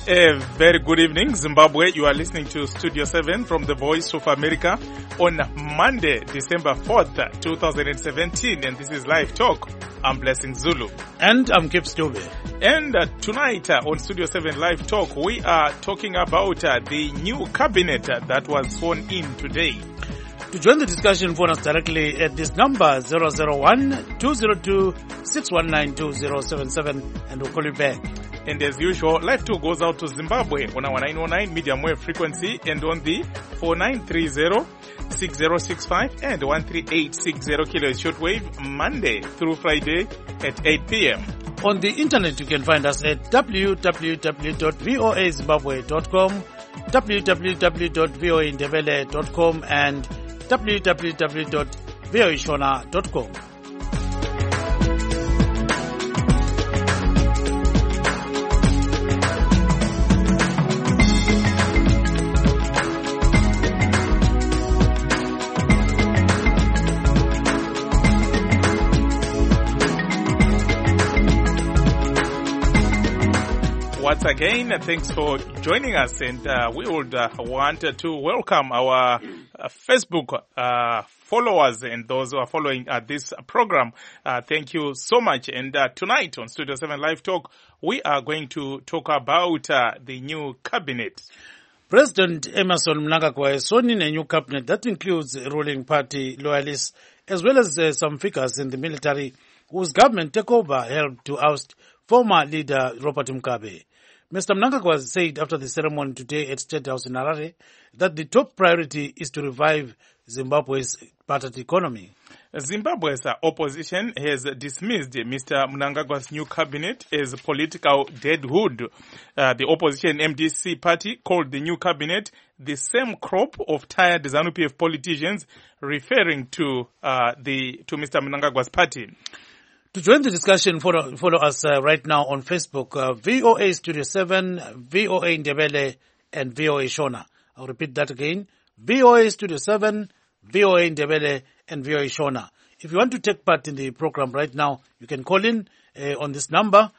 A very good evening, Zimbabwe. You are listening to Studio 7 from the Voice of America on Monday, December 4th, 2017. And this is Live Talk. I'm Blessing Zulu. And I'm Kip Stube. And tonight on Studio 7 Live Talk, we are talking about the new cabinet that was sworn in today. To join the discussion, phone us directly at this number 001-202-619-2077 and we'll call you back. And as usual, Live 2 goes out to Zimbabwe on our 909 medium wave frequency and on the 4930-6065 and 13860 kilohertz shortwave Monday through Friday at 8 p.m. On the internet, you can find us at www.voazimbabwe.com, www.voaindebele.com and www.voashona.com. Once again, thanks for joining us, and we would want to welcome our Facebook followers and those who are following this program. Thank you so much. And tonight on Studio 7 Live Talk, we are going to talk about the new cabinet. President Emmerson Mnangagwa has sworn in a new cabinet that includes ruling party loyalists as well as some figures in the military whose government takeover helped to oust former leader Robert Mugabe. Mr. Mnangagwa said after the ceremony today at State House in Harare that the top priority is to revive Zimbabwe's battered economy. Zimbabwe's opposition has dismissed Mr. Mnangagwa's new cabinet as political deadwood. The opposition MDC party called the new cabinet the same crop of tired ZANU-PF politicians, referring to Mr. Mnangagwa's party. To join the discussion, follow us right now on Facebook, VOA Studio 7, VOA Ndebele, and VOA Shona. I'll repeat that again, VOA Studio 7, VOA Ndebele, and VOA Shona. If you want to take part in the program right now, you can call in on this number,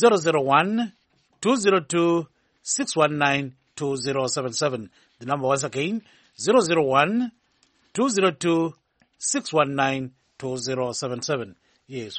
001-202-619-2077. The number once again, 001-202-619-2077. Yes,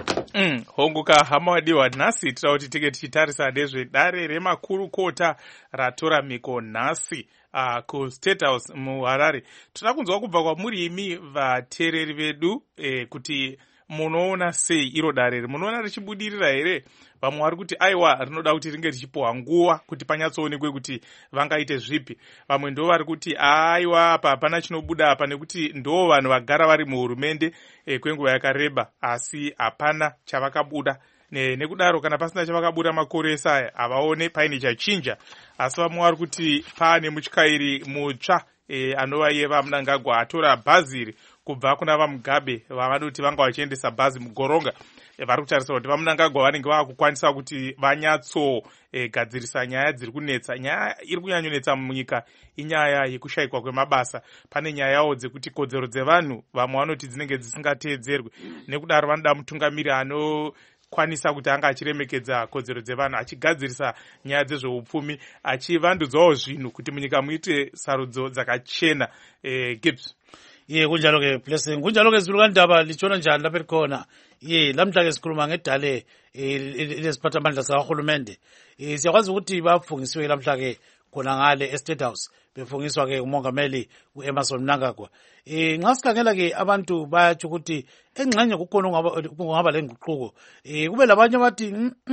honguka hama wadiwa nhasi tira kuti tike tichitarisa nezvedare remakurukota ratora mhiko nhasi kuState House muHarare. Tinoda kunzwa kubva kwamuri imi vateereri vedu kuti munoona sei iro dare munoona richibudirira here? Vamwe vari kuti aiwa rinoda kuti ringe richipuwa nguva kuti panyatsoonekwe kuti vangaite zvipi. Vamwe ndo vari kuti aiwa apa hapana chinobuda apa nekuti ndo vanhu vagara vari muhurumende kwenguva yakareba asi hapana chavakabuda. Nekudaro kana pasina chavakabuda makore esaya havaone paine chachinja. Asi vamwe vari kuti paane mutyairi mutsva anova iye vaMnangagwa atora bhaziri kubva kuna vaMugabe vavanoti vanga vachiendesa bhazi mugoronga. Vari kutarisa kuti vaMnangagwa vanenge vakukwanisa kuti vanyatsogadzirisa nyaya dziri kunetsa. Nyaya iri kunyanyonetsa munyika inyaya yekushayikwa kwemabasa. Pane nyayawo dzekuti kodzero dzevanhu vamwe vanoti dzinenge dzisingateedzerwe. Nekudaro vanoda mutungamiri anokwanisa kuti anga achiremekedza kodzero dzevanhu, achigadzirisa nyaya dzezveupfumi, achivandudzawo zvinhu kuti munyika muite sarudzo dzakachena. Gibbs. Ye kunjalo ke Blessing, kunjalo ke Zulu kandaba lichona njani lapha likhona. Ye lamhla ke sikhuluma ngedale lesiphathamandla sakahulumende. Siyakwazi ukuthi bafungisiwe lamhla ke khona ngale eState House befungiswa ke umongameli uEmmerson Mnangagwa. Nxa sikhangela ke abantu bayatsho ukuthi engxenye kukhona kungaba lenguquko. Kube labanye bathi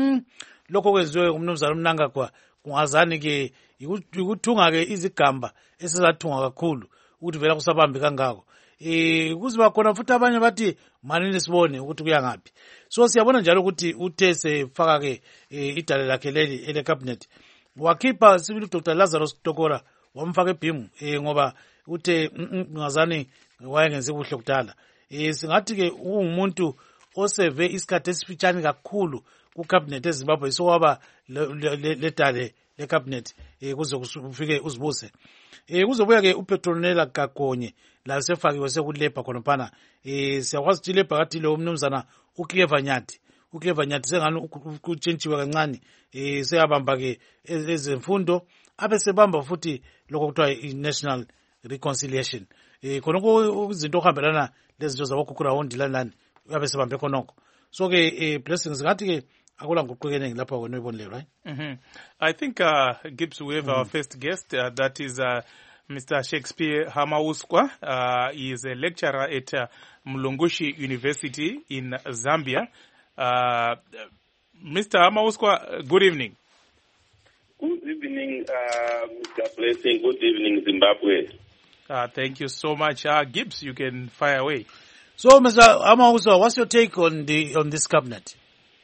lokho kwenziwe umnumzana Mnangagwa kungazani ke ukuthunga ke izigamba esizathunga kakhulu ukuthi vela kusabambi kangako. Kuziba khona futhi abanye bathi manini sibone ukuthi kuya ngaphi. So siyabona njalo ukuthi uthe sefaka ke idale lakhe leli ele cabinet wakhipha sibili Dr. Lazarus Tokora wamfaka ebhimu ngoba uthe ngazani wayengenze kuhle kudala. Singathi ke ungumuntu oseve isikhathi esifitshane kakhulu ku cabinet eZimbabwe sokwaba letale le cabinet kuze kufike uzibuse. Kuzobuya ke uPetronella Kagonye la sefakiwe sekulepha khona phana. Siyakwazi ukuthi lepha kathi lo umnumzana uKieva Nyathi uClever Nyathi sengani kutshentshiwe kancane seyabamba ke ezemfundo abe sebamba futhi lokho kuthiwa i-national reconciliation khonokho izinto okuhambelana lezinto zabokhukhu rawundi lani uyabe sebambe khonokho so ke Blessings ngathi ke akula nguquko eningi lapha wena uyibonile right. I think Gibbs, we have our first guest, that is Mr. Shakespeare Hamauswa. He is a lecturer at Mlungushi University in Zambia. Mr. Hamauswa, good evening. Good evening, Mr. Blessing. Good evening, Zimbabwe. Thank you so much. Gibbs, you can fire away. So, Mr. Hamauswa, what's your take on this cabinet?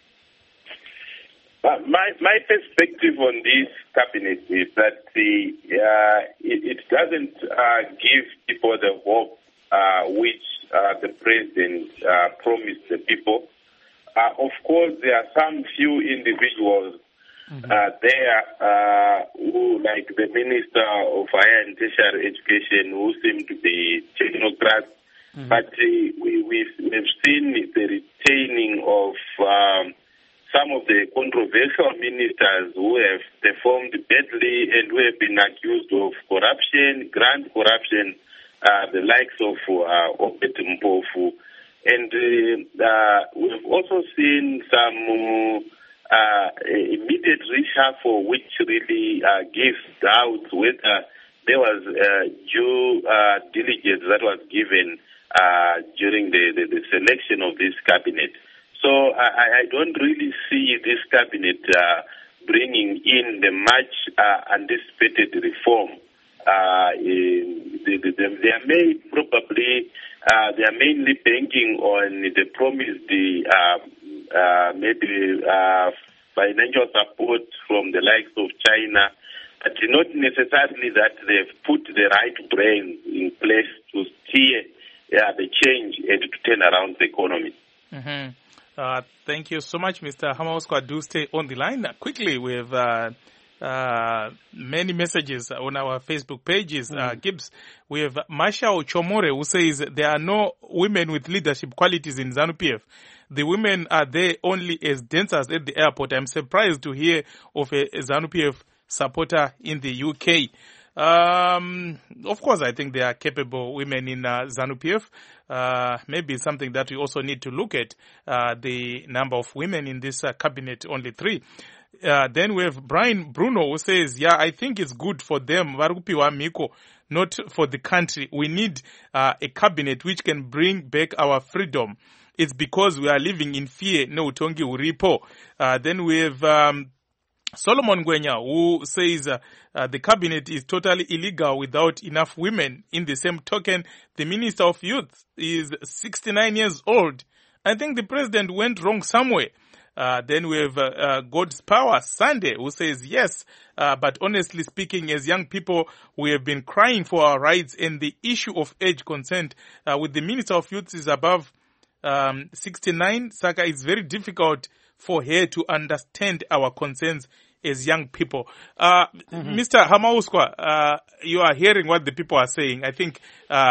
My perspective on this cabinet is that it doesn't give people the hope which the president promised the people. Of course, there are some few individuals there who, like the Minister of Higher and Tertiary Education, who seem to be technocrats. But we've seen the retaining of some of the controversial ministers who have performed badly and who have been accused of corruption, grand corruption, the likes of Obed Mpofu. And we've also seen some immediate reshuffle which really gives doubt whether there was due diligence that was given during the selection of this cabinet. So I don't really see this cabinet bringing in the much anticipated reform. They are mainly banking on the promised maybe financial support from the likes of China, but not necessarily that they've put the right brains in place to steer the change and to turn around the economy. Thank you so much, Mr. Hamauswa. Do stay on the line. Quickly, we have many messages on our Facebook pages. Gibbs, we have Masha Ochomore, who says there are no women with leadership qualities in ZANU-PF. The women are there only as dancers at the airport. I'm surprised to hear of a ZANU-PF supporter in the UK. Of course, I think there are capable women in ZANU-PF. Maybe it's something that we also need to look at, the number of women in this cabinet, only 3. Then we have Brian Bruno, who says, yeah, I think it's good for them, not for the country. We need a cabinet which can bring back our freedom. It's because we are living in fear. No, Tongi Uripo. Then we have Solomon Gwenya, who says the cabinet is totally illegal without enough women. In the same token, the Minister of Youth is 69 years old. I think the president went wrong somewhere. Then we have God's Power Sunday, who says yes, but honestly speaking, as young people, we have been crying for our rights, and the issue of age consent with the Minister of Youth is above 69. Saka, it's very difficult for her to understand our concerns as young people. Mr. Hamauswa, you are hearing what the people are saying. I think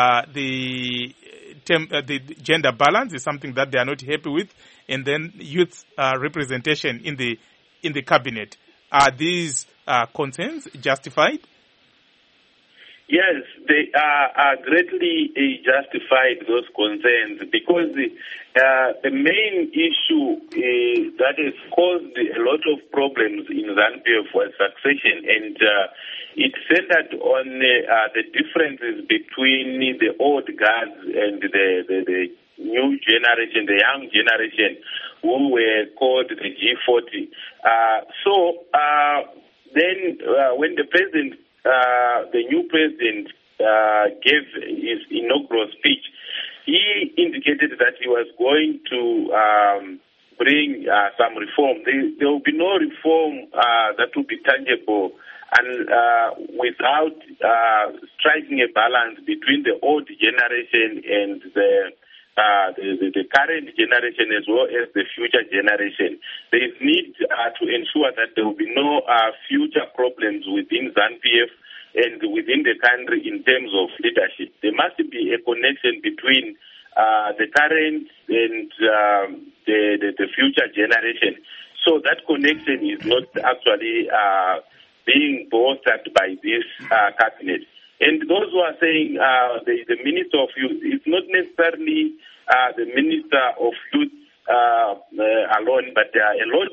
the gender balance is something that they are not happy with, and then youth representation in the cabinet. Are these concerns justified? Yes, they are greatly justified, those concerns, because the main issue that has caused a lot of problems in ZANU-PF was succession, and it centered on the differences between the old guards and the new generation, the young generation, who were called the G40. Then when the president, the new president, gave his inaugural speech, he indicated that he was going to bring some reform. There will be no reform that will be tangible and without striking a balance between the old generation and the current generation as well as the future generation. There is need to ensure that there will be no future problems within ZANU-PF and within the country in terms of leadership. There must be a connection between the current and the future generation. So that connection is not actually being bolstered by this cabinet. And those who are saying the Minister of Youth, it's not necessarily the Minister of Youth alone, but there are a lot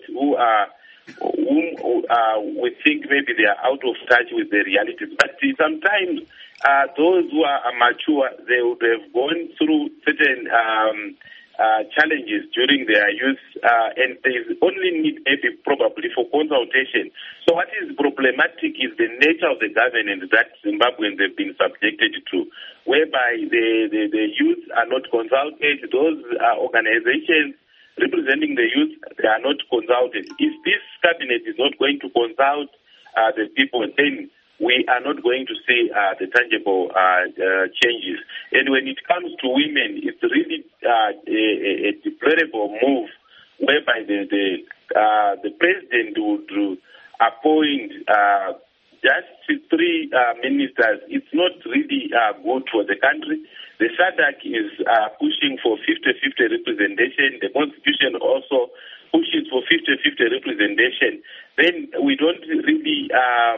whom we think maybe they are out of touch with the realities. But sometimes those who are mature, they would have gone through certain challenges during their youth, and there is only need maybe probably for consultation. So what is problematic is the nature of the governance that Zimbabweans have been subjected to, whereby the youth are not consulted. Those organizations representing the youth, they are not consulted. If this cabinet is not going to consult the people, then we are not going to see the tangible changes. And when it comes to women, it's really a deplorable move whereby the president would appoint just 3 ministers. It's not really good for the country. The SADC is pushing for 50-50 representation. The Constitution also pushes for 50-50 representation. Then we don't really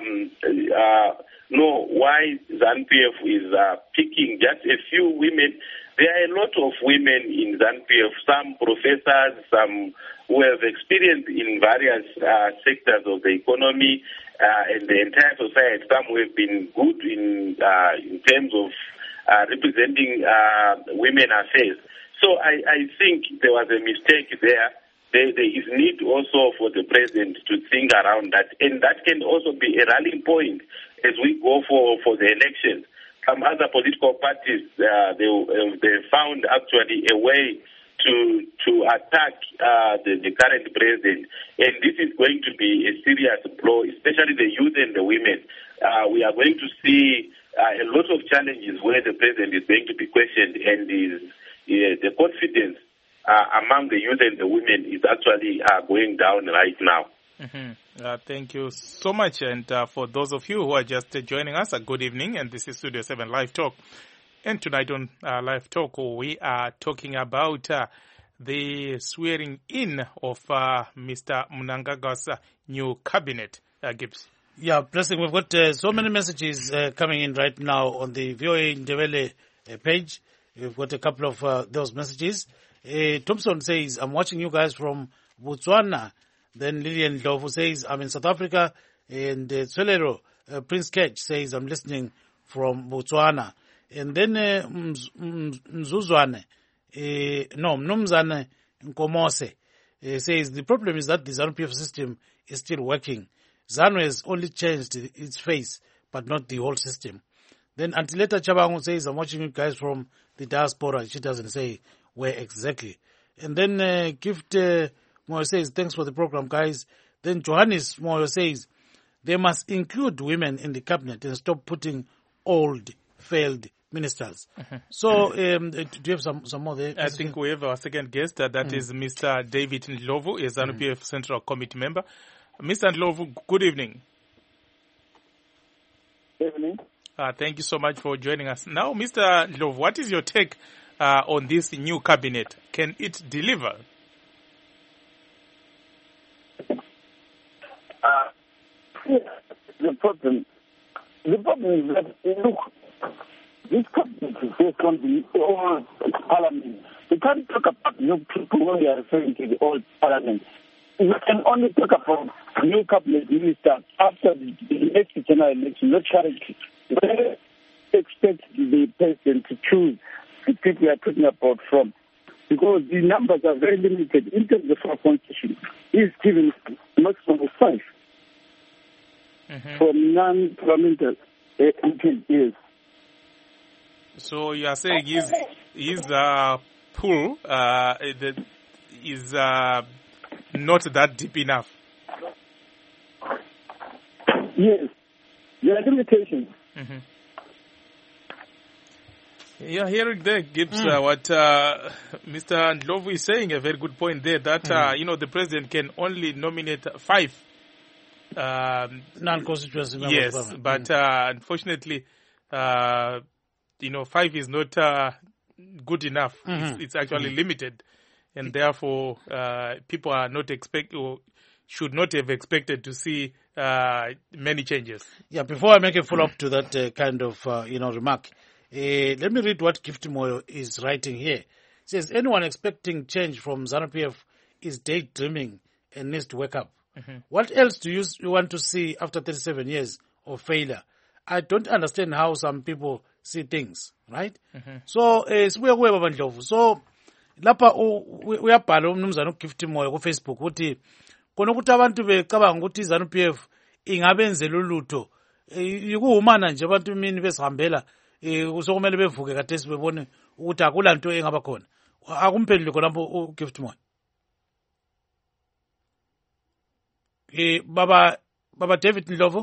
know why ZANU-PF is picking just a few women. There are a lot of women in ZANU-PF, some professors, some who have experience in various sectors of the economy and the entire society. Some who have been good in terms of representing women affairs. So I think there was a mistake there. There is need also for the president to think around that, and that can also be a rallying point as we go for the elections. Some other political parties, they found actually a way to attack the current president, and this is going to be a serious blow, especially the youth and the women. We are going to see a lot of challenges where the president is going to be questioned, and the confidence among the youth and the women is actually going down right now. Mm-hmm. Thank you so much. And for those of you who are just joining us, good evening. And this is Studio 7 Live Talk. And tonight on Live Talk, we are talking about the swearing in of Mr. Mnangagwa's new cabinet. Gibbs. Yeah, Blessing, we've got so many messages coming in right now on the VOA Ndebele page. We've got a couple of those messages. Thompson says, I'm watching you guys from Botswana. Then Lillian Ndlovu says, I'm in South Africa. And Tsolero, Prince Ketch says, I'm listening from Botswana. And then Mzuzwane, Mnumzane Nkomose says, the problem is that the ZANU-PF system is still working. ZANU has only changed its face, but not the whole system. Then Antileta Chabangu says, I'm watching you guys from the diaspora. She doesn't say where exactly. And then Gift Moyo says, thanks for the program, guys. Then Johannes Moyo says, they must include women in the cabinet and stop putting old, failed ministers. So, do you have some more there? I think we have our second guest. That is Mr. David Ndlovu, a ZANU-PF Central Committee member. Mr. Ndlovu, good evening. Good evening. Thank you so much for joining us. Now, Mr. Ndlovu, what is your take on this new cabinet? Can it deliver? The problem is that, look, this cabinet is based on the old parliament. We can't talk about new people when we are referring to the old parliament. We can only talk about new cabinet ministers after the next general election, not currently. We expect the president to choose the people we are talking about from, because the numbers are very limited in terms of our constitution. He's given a maximum of 5 for non-parliamentary years. So you are saying his pool is not that deep enough? Yes, there are limitations. Yeah, hearing there gives what Mr. Ndlovu is saying, a very good point there, that the president can only nominate 5 non-constituency members. Yes, but unfortunately, 5 is not good enough. It's actually limited. and therefore people are not should not have expected to see many changes. Yeah, before I make a follow-up to that kind of remark, let me read what Gift Moyo is writing here. It says, anyone expecting change from ZANU-PF is daydreaming and needs to wake up. What else do you want to see after 37 years of failure? I don't understand how some people see things, right? So, sibuye kuwe Baba Ndlovu. So, lapha uyabhala umnumzana uGift Moyo ku Facebook uthi kona ukuthi abantu becabanga ukuthi ZANU-PF ingabenzela ulutho. Yikuhumana nje abantu mini besihambela sokumele bevuke kade sibebone ukuthi akula nto engaba khona. Akumphendule khona lapho uGift Moyo. Baba David Ndlovu?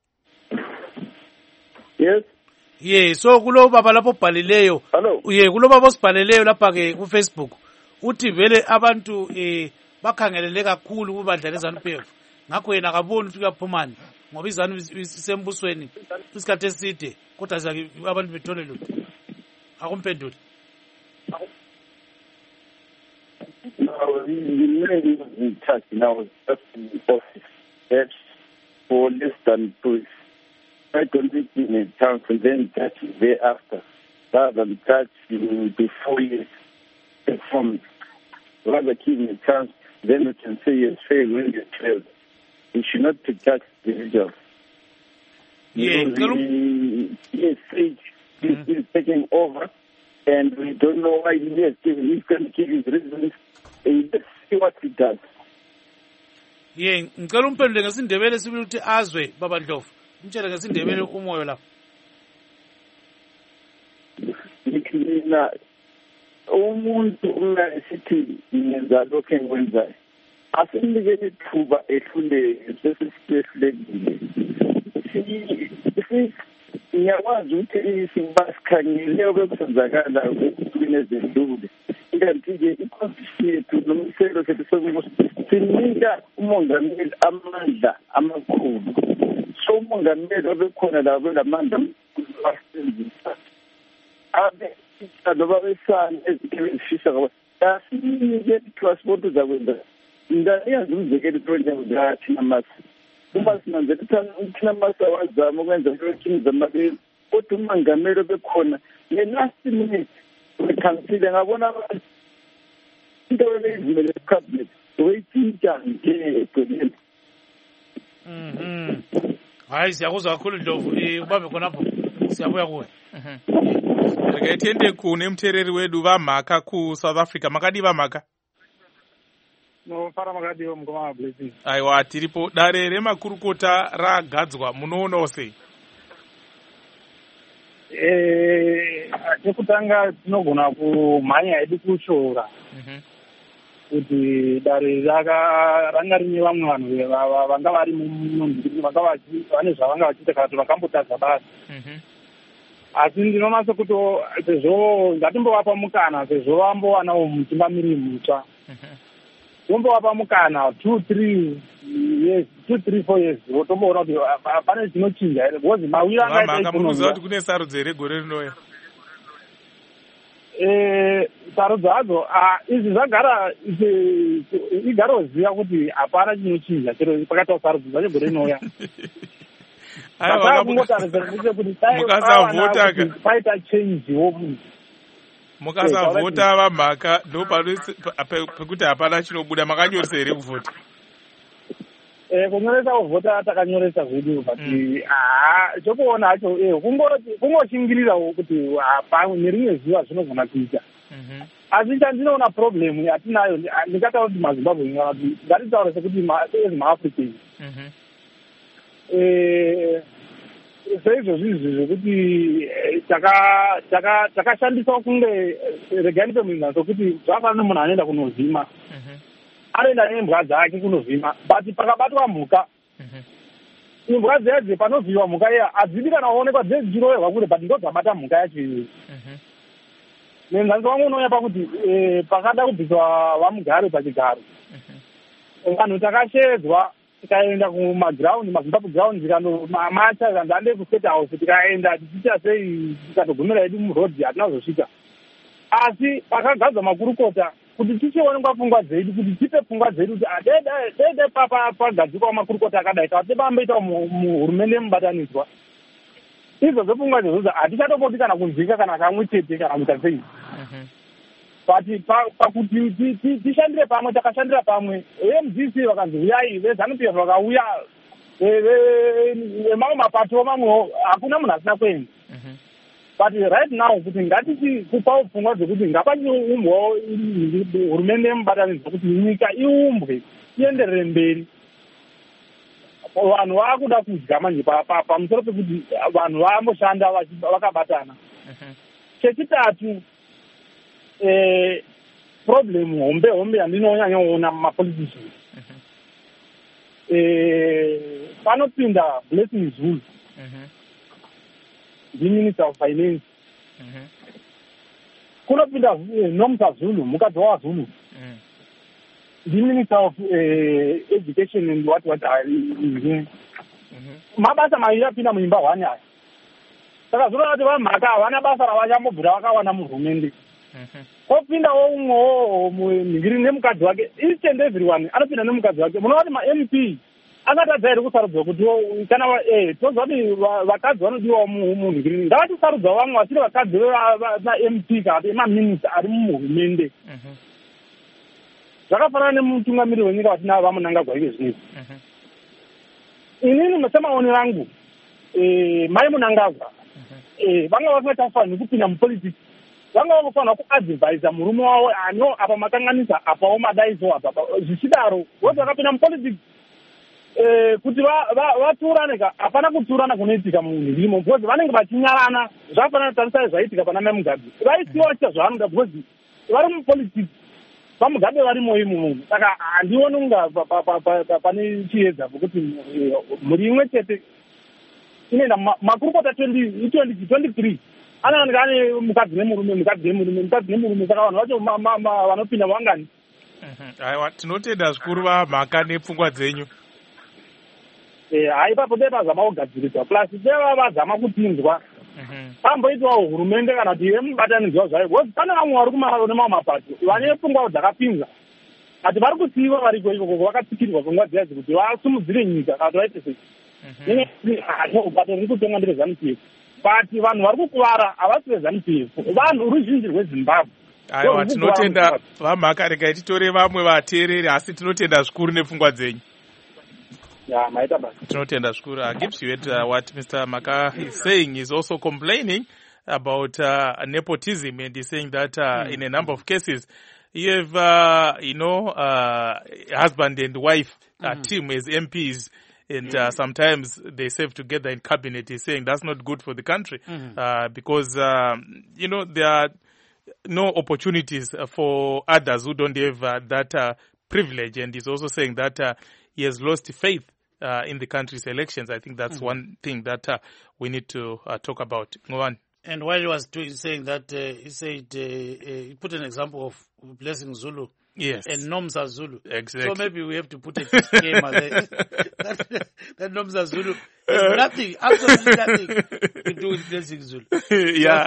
Yes. Yeah, so kulo baba lapho obhalileyo. Hello. Yeah, kulo baba osibhaleleyo lapha ke ku Facebook. Uthi vele abantu bakhangelele kakhulu kubandla leZANU-PF. Ngakho yena akaboni ukuthi kuyaphumani ngoba iZANU isembusweni isikhathi eside kodwa abantu bethole lutho. Akumphendule. No, the man was in touch now just in the office. That's for less than 2 weeks. I don't think in a chance and then touch thereafter. Rather than touch the 4 years performance. Rather give me a chance, then we can say yes, fail when you failed. We should not touch the individuals. Yeah, yes, is taking over, and we don't know why he is giving. He's going to give his reasons. Let's see what he does. Yeah, ngicela umphendule ngesindebele sibili ukuthi azwe Baba Ndlovu. Umtshele ngesindebele umoyo lapha. Ngikina umuntu ungasithi ngenza lokho engikwenzayo. Asimnikele ithuba ehluleke sesihlekile. Ngiyakwazi ukuthi sikhangele okwenzakala ukuphila ezedlule. Kanti-ke iconstitution yethu nomselo sethu sokubusa sinika umongameli amandla amakhulu. So umongameli obekhona la belamandla asebenzisa abe noma besana ezikhiwe ezifisa ngoba asinike transport zakwenza ndayazi umzekelo iproject ngathi namasi uma sinanzela thina masawazama ukwenza lokhu zamabili kodwa umongameli obekhona last minute bekhansile ngabona abantu into beyivumele cabinet wayithinta nje egcwele. Hayi siyakuzwa kakhulu Ndlovu ubambe khonapho siyabuya kuwe. Rikaitende kune muthereri wedu vamhaka kuSouth Africa makadi vamhaka? No fara makadi mukoma blessing. Aiwa tiripo dare remakurukota ragadzwa munoonawo sei? Chekutanga tinogona kumhanya hedu kushora kuti dare ranga rine vamwe vanhu vanga vari vane zvavanga vachiita kana kuti vakambotadza basa. Asi ndinonasa kuti sezvo ngatimbovapa mukana sezvo vambowanawo mutungamiri mutsva tombovapa mukana 2-3 years 2-3-4 years votomboona kuti pane chinochinja here because mawiro angaita munoziva kuti kune sarudzo here gore rinouya? sarudzo hadzo izvi zvagara igaroziva kuti hapana chinochinja chero pakatawo sarudzo dzacho gore rinouya. Paita change womunhu mukasavhota vamhaka ndo pekuti hapana chinobuda makanyoresa here kuvhota? Kunyoresa kuvhota takanyoresa zvedu but chokuona hacho kungoshingirirawo kuti nerimwe zuva zvinogona kuita. Asi chandinoona problem yatinayo ndingataura kuti maZimbabwe ngatitaure sekuti maAfricans seizvozvi zvekuti takashandisa kunge regai ndipemuinza sokuti zvakafanana nemunhu anoenda kunovhima anoenda nembwa dzake kunovhima but pakabatwa mhuka imbwa dzedze panovhiwa mhuka iya hadzidi kana kuonekwa dzedzichiroverwa kure but ndo dzabata mhuka yacho iyoyo. Nenzanzi wangu unoona pakuti pakada kubviswa vamugare pachigaro vanhu takashedzwa tikaenda kumaground maZimbabwe ground tikanomacha kandande kustate house tikaenda tichiita sei tikatogumira hedu murodhi hatina kuzosvika. Asi pakagadzwa makurukota kuti tichionekwa pfungwa dzedu kuti tipe pfungwa dzedu kuti dede pagadzikwa makurukota akadai tapamboita muhurumende yemubatanidzwa izvozvo pfungwa dzezodzo hatichatopoti kana kunzwika kana kamwe chete kana kuita sei but pakuti tishandire pamwe takashandira pamwe emdc vakanzi uyai vezanuPF vakauya vemamwe mapato mamwewo hakuna munhu asina kuenda but right now kuti ngatiti kupawo pfungwa dzekuti ngapachiumbwawo hurumende yemubatanidzwa kuti nyika iumbwe ienderere mberi vanhu vakuda kudya manje pamusoro pekuti vanhu vamboshanda vakabatana chechitatu problem hombe yandinonyanyaona mumapoliticians panopinda Blessing Zulu ndiminister of finance kunopinda Nomsa Zulu mukadzi waZulu ndiminister of education and what mabasa mairi apinda muimba hwani aya saka zvinoda kuti vamhaka havana basa ravachambobvira vakawana muhurumende kopindawo umwewo mhingiri nemukadzi wake each and everyone anopinda nemukadzi wake munoona kuti ma-MP akatadza here kusarudzwa kuti kana toziva kuti vakadzi vanodiwa munhingiri ngavatisarudza vamwe vasiri vakadzi vema-MP kana kuti emaminista ari muhurumende zvakafanana nemutungamiriri wenyika vatinavo vamunangagwa ike zvinezvi inini semaoni rangu mai munangagwa vanga vasingatafaniri kupinda mupolitics vanga vanofanira kuadvhaisa murume wavo ano apa makanganisa apawo madaiso apa zvichidaro voti vakapinda mupolitics kuti vaturane ka hapana kuturana kunoitika munhirimo because vanenge vachinyarana zvakafanana tarisai zvaitika pana mai mugabe vaisiwa vachiita zvavanoda because vari mupolitics vamugabe varimo imomo saka handioni kunga pane chiedza pokuti mhuri imwe chete inoenda makurukota 2023 anowanika ane mukadzi nemurume saka vanhu vacho vanopinda vangani aiwa tinotenda zvikuru vamhaka nepfungwa dzenyu haipapo dai vazama kugadziriswa plus dai vazama kutinzwa pamboitwawo hurumende kana kuti yemubatanidzwa zvayo because pane vamwe vari nemamwe mapato vane pfungwa dzakapinza ati vari kusiiwa variko ikoko vakatsikirwa pfungwa dziya dzekuti vasumudzire nyika kana kuti vaite sei ubato riri kutonga ndereZANU-PF but vanhu vari kukuvara havasi veZANU-PF vanhu ruzhinji rweZimbabwe aiwa tinotenda vamhaka regai titore vamwe vateereri asi tinotenda zvikuru nepfungwa dzenyu tinotenda zvikuru. Gibbs, you heard what Mr. Maka is saying. He's also complaining about nepotism, and he's saying that in a number of cases you have husband and wife team as MPs, and sometimes they serve together in cabinet. He's saying that's not good for the country because there are no opportunities for others who don't have that privilege, and he's also saying that he has lost faith in the country's elections. I think that's one thing that we need to talk about. Go on. And while he was saying that, he said he put an example of Blessing Zulu. Yes. And Nomsa Zulu. Exactly. So maybe we have to put a disclaimer there. that Nomsa Zulu has nothing, absolutely nothing to do with Blessing Zulu. Yeah.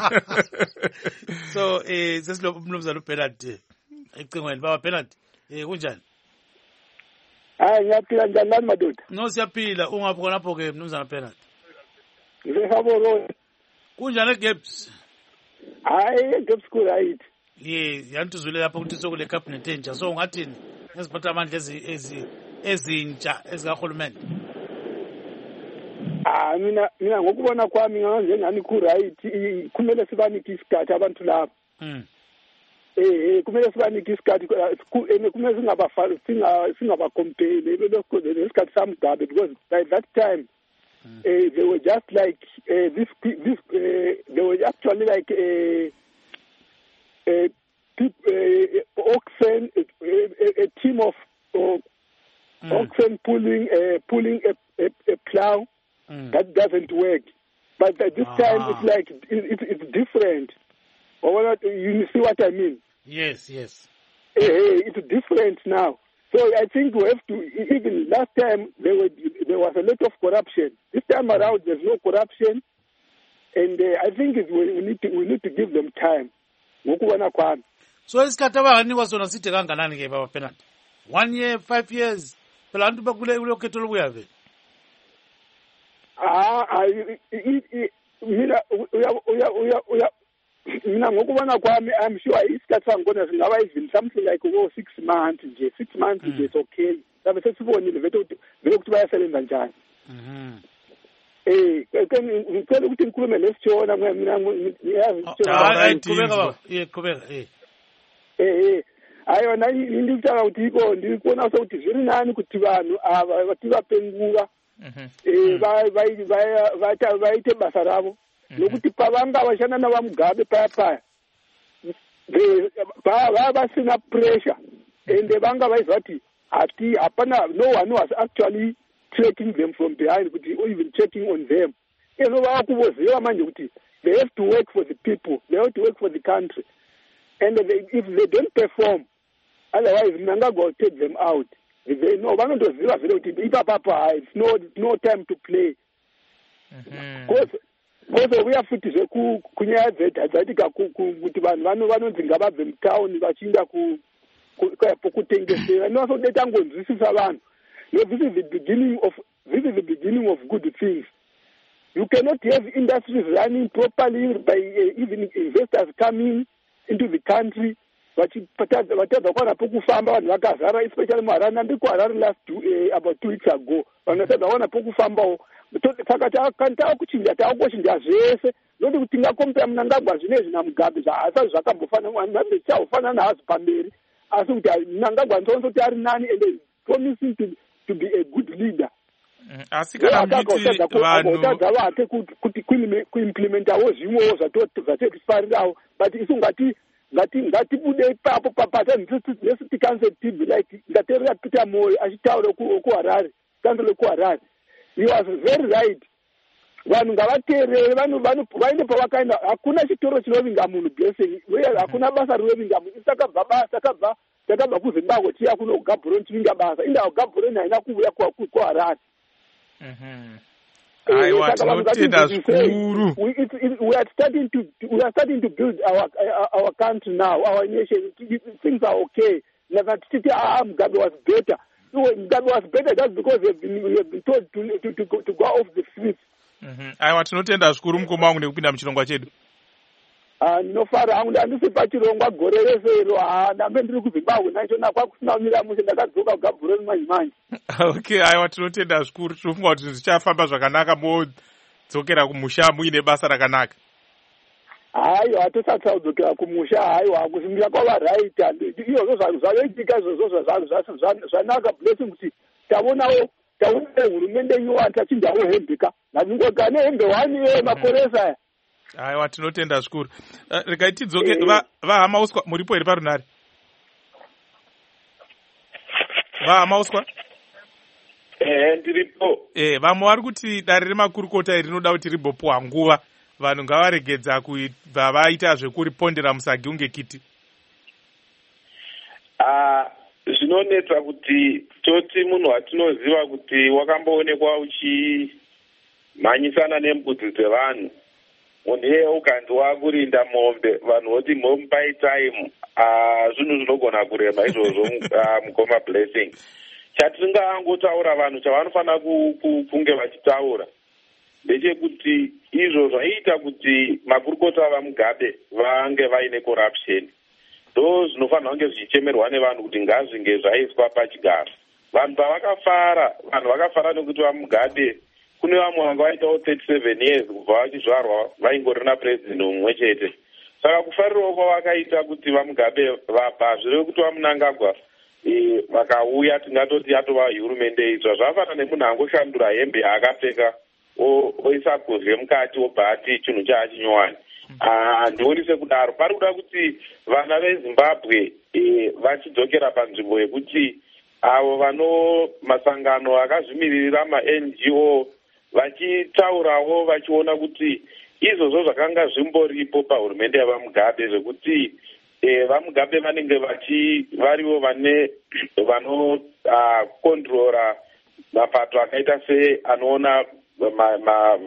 So, this Nomsa penalty. Baba penalty. Kunjani? Ngiyaphila njani lani madoda? No, siyaphila ungapho khonapho ke mnumzana penalty. Ngihabo kunjani Gibbs? Hayi Gibbs ku right. Yantuzule lapha ukuthi sokule cabinet entsha so ungathini ngiziphatha amandla ezintsha ezikahulumende. Mina ngokubona kwami ngani ku right kumele sibanike isikhathi abantu lapha. Kumele sibanike isikhathi kumele singabakompele lesikhathi saMgabe because by that time they were just like they were actually like oxen, a team of oxen pulling a plow. That doesn't work. But at this time it's like it's different. You see what I mean? Yes. It's different now. So I think we have to, even last time there was a lot of corruption. This time around there's no corruption, and I think we need to give them time. so isikhathi abanganikwa sona side kanganani ke baba Bernard? 1 year, 5 years? Phela abantu bakule ukhetho lokuya vele. Mina ngokubona kwami I'm sure isikhathi sangona singaba even something like 6 months nje. 6 months nje is okay. Sabe sesibonile vele ukuthi bayasebenza njani. Ngicela ukuthi ngikhulume lesitshona mina ngiyazi qhubeka. Ayona into ngicela ukuthi ndikubona ukuthi very nani ukuthi vanhu bathi bapenguka bayithe basa ravo nokuthi pavanga vashana na vamugabe paya vasina pressure and vanga vaizwa kuti hapana, no one was actually tracking them from behind, or even checking on them. Vakuvoziva manje kuti they have to work for the people, they have to work for the country, and if they don't perform, otherwise Mnangagwa will take them out. They know vanondoziva vile kuti ipapapa it's no time to play. Because we have futhi kunyaya dzatika kuti vanhu vanonzi ngavabve mutown vachiinda kutengesera nosodetangozwisisa vanhu. This is the beginning of good things. You cannot have industries running properly by even investors coming into the country. Vatadza kwana pokufamba vanhu vakazara, especially muHarare. Ndikuharare about 2 weeks ago. Vanhu vatadza kwana pokufambawo. Saka takuchinja takukochinja zvese noti kuti tingakompera Mnangagwa zvinezvi naMugabe haasati zvakambofana chaufanana nahazi pamberi, asi kuti Mnangagwa ndosoti ari nani and promising to be a good leader. Asi kana muti vanhu vake kuti kuimplementawo zvimwewo zvatekusparirawo, but isu ngatibude ipapo papatnesiti council tv like ngateerera Peter Moyo achitaura kuHarare, council kuHarare. He was very right. Vanhu ngavateerere, vanhu vainde pavakaenda. Hakuna chitoro chinovinga munhu blessing, hakuna basa rinovinga munhu. Takabva kuZimbabwe tiya kuno kuGaborone tivinga basa. Inda kuGaborone haina kuuya kuHarare. Aiwa, tinotenda zvikuru. We are starting to build our country now, our nation. Things are okay. Titi Mugabe was better. That was better just because we have been told to go off the streets. Aiwa, tinotenda zvikuru mukoma wangu nekupinda muchirongwa chedu. Ndinofara hangu ndandisi pachirongwa gore rese iro, ndambe ndiri kuZimbabwe nacho nakwakusina kumira mushe, ndakadzoka kuGaborone manje. Okay, aiwa, tinotenda zvikuru. Tinofunga kuti zvichafamba zvakanaka modzokera kumusha muine basa rakanaka. Haiwa, tosati kudzokera kumusha, haiwa kusimbira kwavaraita izvozvo zvavaitika izvozvo zvanaka blessing kuti taonawo hurumende inyowani tachinjawo hembeka nazingogara nehembe 1 makoresa aya. Aiwa, tinotenda zvikuru. Regai tidzoke vahama uswa, muripo here parunare? Vahama uswa? Ndiripo. Vamwe vari kuti dare remakurukota iri rinoda kuti ribopuwa nguva, vanhu ngavaregedza kubva vaita zvekuripondera musagi unge kiti. Zvinonetsa kuti toti munhu watinoziva kuti wakamboonekwa uchimhanyisana nembudzi dzevanhu, munhu iyeye ukanzi wakurinda mombe, vanhu voti momupai time, zvinhu zvinogona kurema izvozvo. Mukoma blessing, chatingangotaura vanhu chavanofanira kunge vachitaura ndechekuti izvo zvaiita kuti makurukota vaMugabe vange vaine corruption ndo zvinofanira kunge zvichichemerwa nevanhu kuti ngazvinge zvaiswa pachigaro. Vanhu vakafara nekuti vaMugabe kune vamwe vanga vaitawo 37 years kubva vachizvarwa vaingori napresident mumwe chete. Saka kufarirawo kwavakaita kuti vaMugabe vabva zvireve kuti vaMnangagwa vakauya, tingatoti yatova hurumende itsva. Zvafana nemunhu angoshandura hembe yaakapfeka oisa kuzve mukati obva ati chinhu chaachinyowani. Handioni sekudaro. Pari kuda kuti vana veZimbabwe vachidzokera panzvimbo yekuti avo vano masangano akazvimiririra maNGO vachitaurawo vachiona kuti izvozvo zvakanga zvimboripo pahurumende yavaMugabe zvekuti vaMugabe vanenge varivo vanokontrora mapato akaita anoona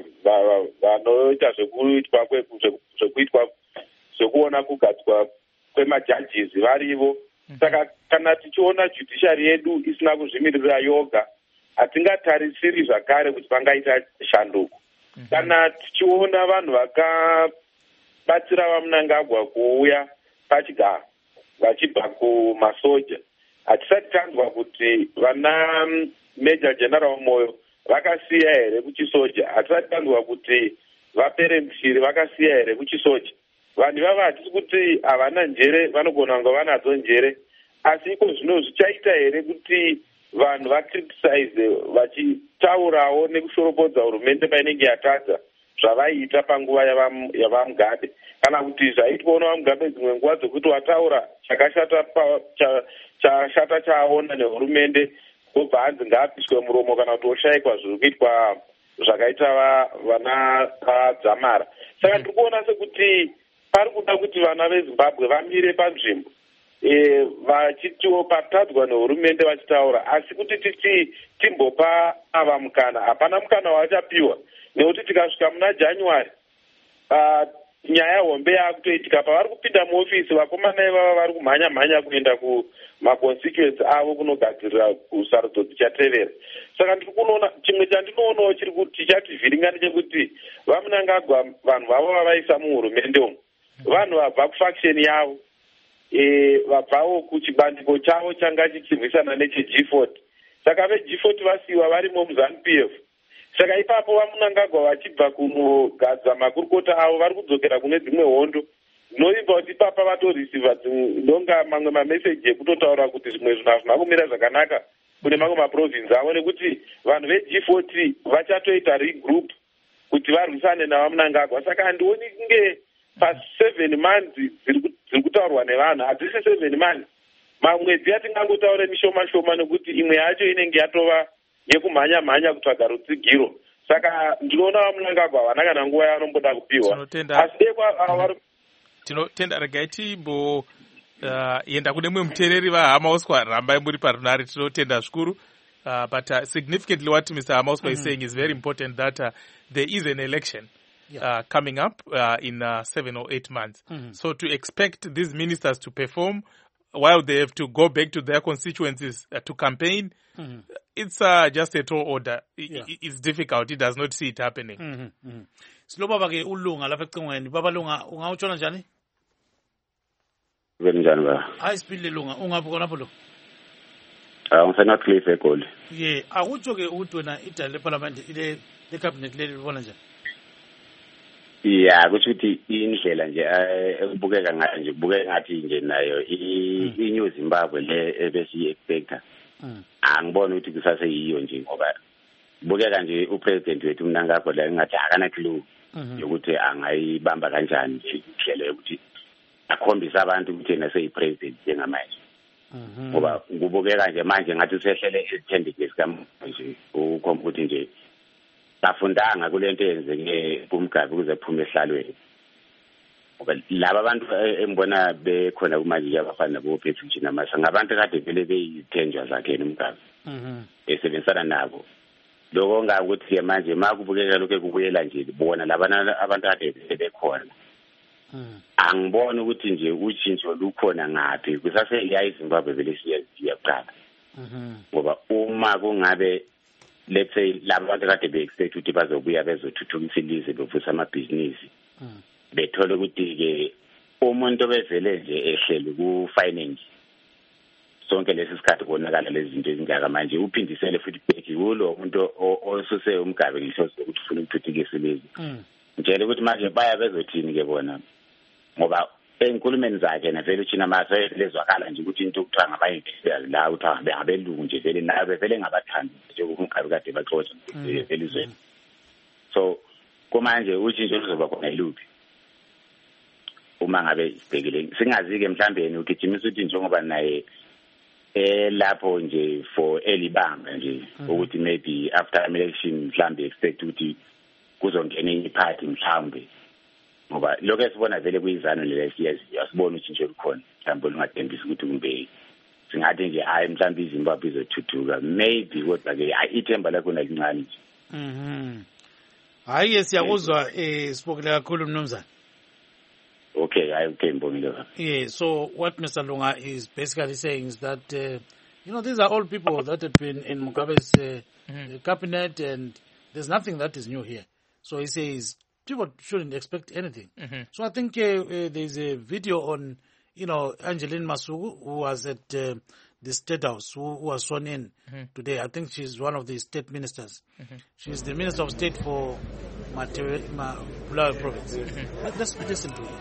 vanoita zvekuitwa zvekuona kugadzwa kwemajudges varivo. Saka kana tichiona judiciary yedu isina kuzvimirira yoga, hatingatarisiri zvakare kuti pangaita shanduko. Kana tichiona vanhu vakabatsira vaMnangagwa kuuya pachigaro vachibva kumasoja, hatisati tanzwa kuti vana Major General Moyo vakasiya here kuchisoja, hatisati tanzwa kuti vapere Mshiri vakasiya here kuchisoja. Vanhu ivava hatisi kuti havana njere, vanogona kunge vanadzo njere, asi iko zvino zvichaita here kuti vanhu vakriticize vachitaurawo nekushoropodza hurumende painenge yatadza zvavaiita panguva yavaMugabe, kana kuti zvaitwawo navaMugabe dzimwe nguva dzokuti wataura chashata chaaona nehurumende obva hanzi ngaapiswe muromo kana kuti oshayikwa zviri kuitwa zvakaita vana Dzamara. Saka ndiri kuona sekuti pari kuda kuti vana veZimbabwe vamire panzvimbo vachitiwo patadzwa nehurumende vachitaura, asi kuti timbopa ava mukana, hapana mukana wachapiwa, nekuti tikasvika muna January nyaya hombe yakutoitika. Pavari kupinda muofisi, vakomana ivava vari kumhanya kuenda kumaconstituency avo kunogadzirira kusarudzo dzichatevera. Saka ndiri kunoona chimwe chandinoonawo chiri kuti chichativhiringa ndechekuti vaMnangagwa vanhu vavo vavaisa muhurumende umu vanhu vabva kufaction yavo, vabvawo kuchibandiko chavo changa chichirwisana necheG40. Saka veG40 vasiyiwa varimo muZANU-PF. Saka ipapo vaMnangagwa vachibva kunogadza makurukota avo vari kudzokera kune dzimwe hondo. Zvinoimba kuti ipapa vatorisiva ndonga mamwe mameseji ekutotaura kuti zvimwe zvinhu hazvina kumira zvakanaka kune mamwe maprovinsi avo, nekuti vanhu veG40 vachatoita regroup kuti varwisane navaMnangagwa. Saka handioni kunge pa7 months dziri kutaurwa nevanhu, hadzisi 7 months, mamwedzi yatingangotaure mishoma nekuti imwe yacho inenge yatova yekumhanya kutsvaga rutsigiro. Saka ndinoona vaMnangagwa havana kana nguva yavanomboda kupiwa. Tinotenda regai timboenda kune mumwe muteereri vaHamauswa, rambai muri parunare. Tinotenda zvikuru. But significantly what Mr. Hamauswa is saying is very important, that there is an election coming up in 7 or 8 months. So to expect these ministers to perform while they have to go back to their constituencies to campaign, it's just a tall order. It's difficult. It does not see it happening. Silo baba ke ulunga lapha ecingweni. Baba Lunga, ungawutshona njani? Njani ba? Hayi sipile Lunga, ungaphi khona pho? Ngifuna Cliff eGoli. Akutsho ke ukuthi wena idala leParliament le cabinet leli libona njani? Kusho ukuthi indlela nje ekubukeka ngayo nje kubukeka ngathi nje nayo iNew Zimbabwe le ebesiyi-expecta. Angiboni ukuthi kusaseyiyo nje, ngoba kubukeka nje upresident wethu uMnangagwa la engathi akana clue yokuthi angayibamba kanjani nje indlela yokuthi akhombisa abantu ukuthi yena seyipresident njengamanje. Ngoba kubukeka nje manje ngathi usehlele ezithendekezi kamanje, ukuthi nje bafundanga kulento eyenzeke kuMgabe ukuze kuphume ehlalweni. Ngoba laba abantu engibona bekhona kumanje abafana nabo Pethu Mjinamasa ngabantu kade vele beyithenjwa zakhe uMgabe esebenzisana nabo. Lokho ngakuthi manje makubukeka lokho kubuyela nje bona labana abantu kade bekhona. Angibona ukuthi nje utshintsho lukhona ngapi, kusase iZimbabwe vele siyaqala. Ngoba uma kungabe let's say laba bantu kade be-expect ukuthi bazobuya bezothuthukisa ilizwe bevusa amabhizinisi, bethole ukuthi ke umuntu obevele nje ehleli ku-finance sonke lesi sikhathi konakala lezi zinto ezingaka, manje uphindisele futhi back kulo umuntu osuse uMgabe ngisho ukuthi ufuna ukuthuthukisa ilizwe. Ngitshela ukuthi manje baya bezothini ke bona, ngoba enkulumeni zakhe na vele uthina mase lezwakala nje ukuthi into ukuthiwa ngabayinvestors la uthi ngabelungu nje vele nabe vele ngabathandi nje uMgabe kade baxoxa elizweni. So kumanje utshintsho luzoba khona iluphi uma ngabe isibhekile singazi ke mhlawumbe ugijimisa ukuthi njengoba naye lapho nje for elibanga nje ukuthi maybe after election mhlawumbe expect ukuthi kuzongena enye party mhlawumbe, ngoba lokho esibona vele kuyizano lesiyaziyo asibona utshintsho olukhona mhlawumbe lungadembisa ukuthi kumbe singathi nje hayi mhlawumbe iZimbabwe izothuthuka maybe, kodwa ke ithemba lakhona lincane nje. Hayi siyakuzwa sibonge kakhulu mnumzane. Okay. Yeah, so what Mr. Lunga is basically saying is that, these are all people that have been in Mugabe's cabinet, and there's nothing that is new here. So he says people shouldn't expect anything. So I think there's a video on, Angeline Masuku, who was at the State House, who was sworn in today. I think she's one of the state ministers. She's the Minister of State for Bulawayo Province. Let's listen to her.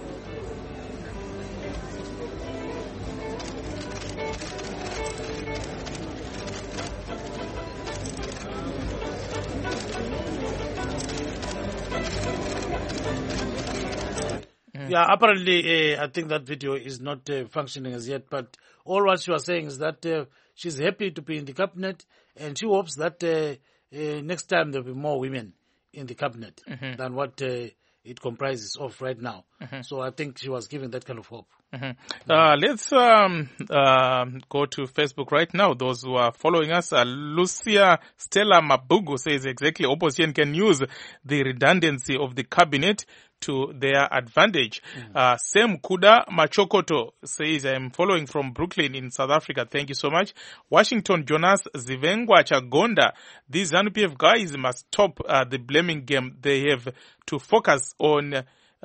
Yeah, apparently, I think that video is not functioning as yet, but all what she was saying is that she's happy to be in the cabinet, and she hopes that next time there'll be more women in the cabinet than what it comprises of right now. So I think she was giving that kind of hope. Let's go to Facebook right now. Those who are following us, Lucia Stella Mabugu says exactly opposition can use the redundancy of the cabinet to their advantage. Sam Kuda Machokoto says, I'm following from Brooklyn in South Africa. Thank you so much. Washington Jonas Zivengwa Chagonda, these ZANU-PF guys must stop the blaming game. They have to focus on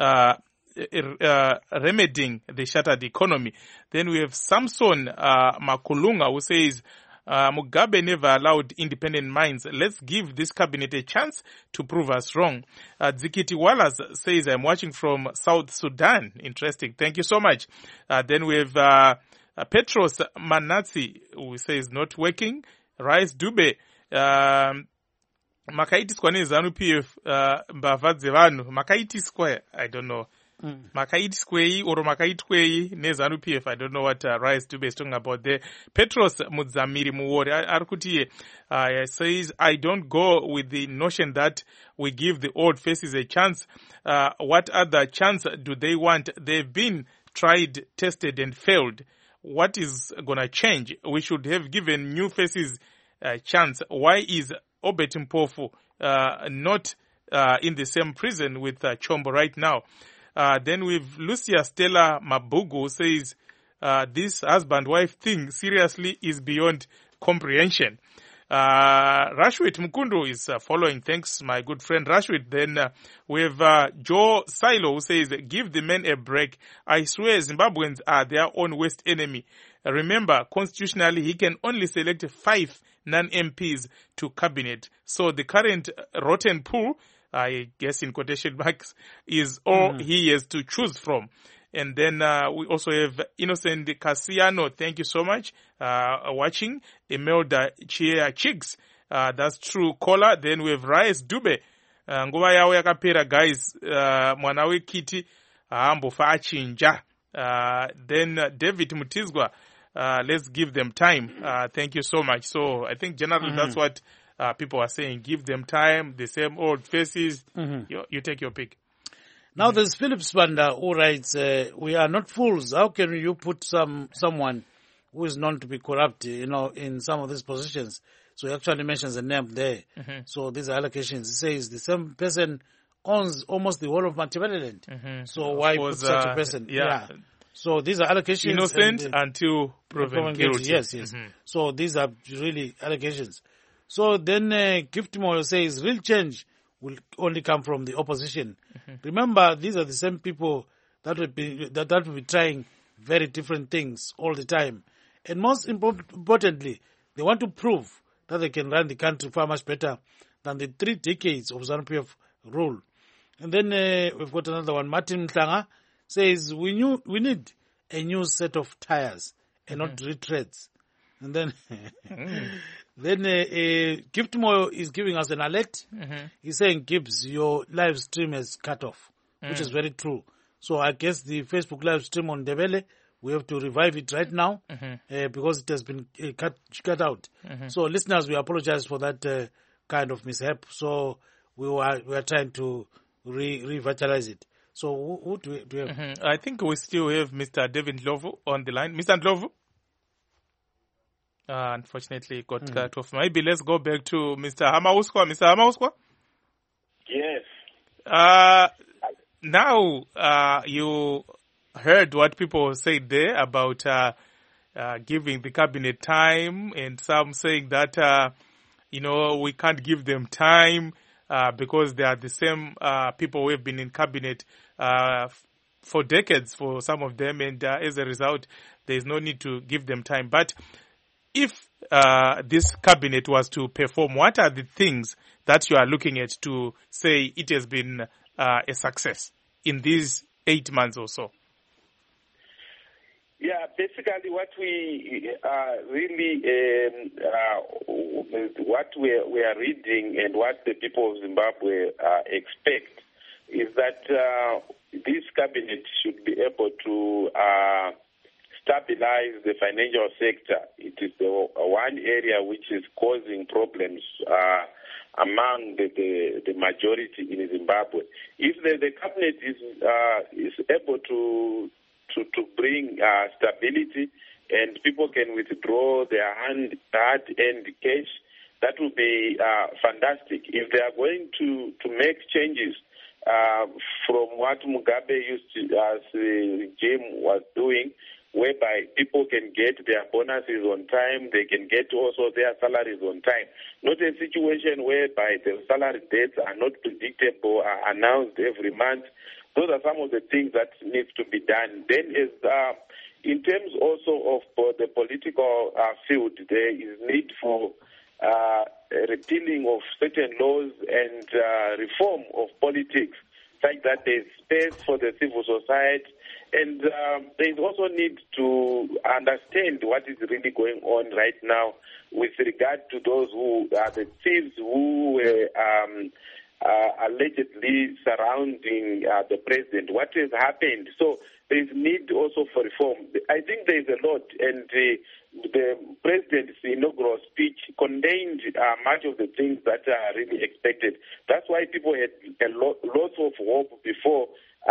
remedying the shattered economy. Then we have Samson Makulunga, who says, Mugabe never allowed independent minds. Let's give this cabinet a chance to prove us wrong. Zikiti Wallace says, I'm watching from South Sudan. Interesting. Thank you so much. Then we have Petros Manatsi, who says not working. Rice Dube. Makaitiswa ne ZANU-PF mbavadze vanhu. Makaitiswa, I don't know. Makaitiskwei or makaitkwei ne ZANU-PF. I don't know what Rice Dube is talking about there. Petros Mudzamiri Muwori Arkutie says, I don't go with the notion that we give the old faces a chance. What other chance do they want? They've been tried, tested, and failed. What is gonna change? We should have given new faces a chance. Why is Obet Mpofu not in the same prison with Chombo right now? Then with Lucia Stella Mabugu, who says this husband-wife thing seriously is beyond comprehension. Rashwit Mkundu is following. Thanks, my good friend Rashwit. Then we have Joe Silo, who says, give the men a break. I swear Zimbabweans are their own worst enemy. Remember, constitutionally, he can only select 5 non-MPs to cabinet. So the current rotten pool, I guess in quotation marks, is all he has to choose from. And then we also have Innocent Cassiano. Thank you so much watching. Imelda Chia Chicks. That's true caller. Then we have Rice Dube. Nguva yawo yakapera guys. Mwana wekiti ambofa achinja. Then David Mutizwa. Let's give them time. Thank you so much. So I think generally that's what people are saying. Give them time. The same old faces. You take your pick. Now there's Philip Spanda who writes, we are not fools. How can you put someone who is known to be corrupt, in some of these positions? So he actually mentions a name there. So these are allocations. He says the same person owns almost the whole of Matabeleland. So why put such a person? Yeah. So these are allocations. Innocent until proven guilty. Yes. So these are really allocations. So then Gift Moyo says real change will only come from the opposition. Remember, these are the same people that will be trying very different things all the time. And most importantly, they want to prove that they can run the country far much better than the 3 decades of ZANU-PF rule. And then we've got another one. Martin Mtlanga says, we need a new set of tires and not retreads. And then Gift Moyo is giving us an alert. He's saying, Gibbs, your live stream is cut off, which is very true. So I guess the Facebook live stream on Ndebele, we have to revive it right now because it has been cut out. So listeners, we apologize for that kind of mishap. So we are trying to revitalize it. So who do we have? I think we still have Mr. David Ndlovu on the line. Mr. Ndlovu? Unfortunately, got cut off. Maybe let's go back to Mr. Hamauskwa. Mr. Hamauskwa? Yes. now you heard what people said there about giving the cabinet time, and some saying that, we can't give them time because they are the same people who have been in cabinet for decades for some of them, and as a result, there is no need to give them time. But if this cabinet was to perform, what are the things that you are looking at to say it has been a success in these 8 months or so? Yeah, basically what we really, what we are reading and what the people of Zimbabwe expect is that this cabinet should be able to stabilize the financial sector. It is the one area which is causing problems among the majority in Zimbabwe. If the cabinet is able to bring stability and people can withdraw their hard-earned cash, that will be fantastic. If they are going to make changes from what Mugabe as regime was doing, whereby people can get their bonuses on time, they can get also their salaries on time. Not a situation whereby the salary dates are not predictable, are announced every month. Those are some of the things that needs to be done. Then in terms also of the political field, there is need for repealing of certain laws and reform of politics, such that there's space for the civil society. And there is also need to understand what is really going on right now with regard to those who are the thieves who were allegedly surrounding the president. What has happened? So there is need also for reform. I think there is a lot, and the president's inaugural speech contained much of the things that are really expected. That's why people had lots of hope before